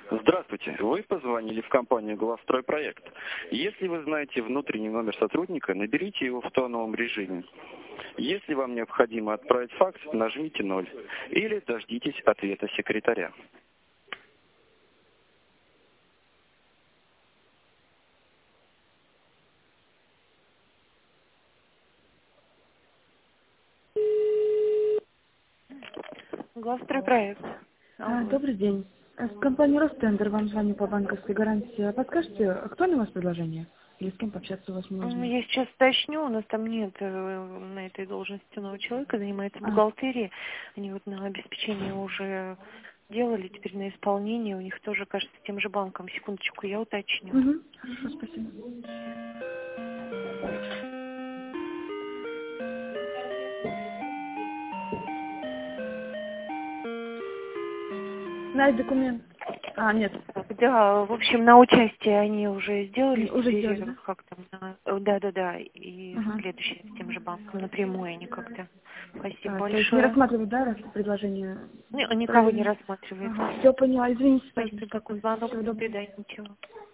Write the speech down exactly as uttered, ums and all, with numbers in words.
Здравствуйте. Вы позвонили в компанию «Главстройпроект». Если вы знаете внутренний номер сотрудника, наберите его в тоновом режиме. Если вам необходимо отправить факс, нажмите ноль или дождитесь ответа секретаря. Главстройпроект. А, добрый день. С компании «Ростендер» вам звоню по банковской гарантии. Подскажите, актуально у вас предложение? Или с кем пообщаться у вас можно? Я сейчас уточню, у нас там нет э, на этой должности нового человека, занимается А. бухгалтерией. Они вот на обеспечение уже делали, теперь на исполнение. У них тоже, кажется, тем же банком. Секундочку, я уточню. Угу. Хорошо, спасибо. Найди документ. А, нет. Да, в общем, на участие они уже сделали. Уже теперь сделали, да? как там, на- да, да, да. И Ага. следующее с тем же банком напрямую они как-то. Спасибо А, то есть не большое. рассматривают, да, раз предложение? Не, никого не Правильно. рассматривает. Ага. Все поняла. Извините, Спасибо за беспокойство. звонок. Всего До доброго. свидания. Ничего.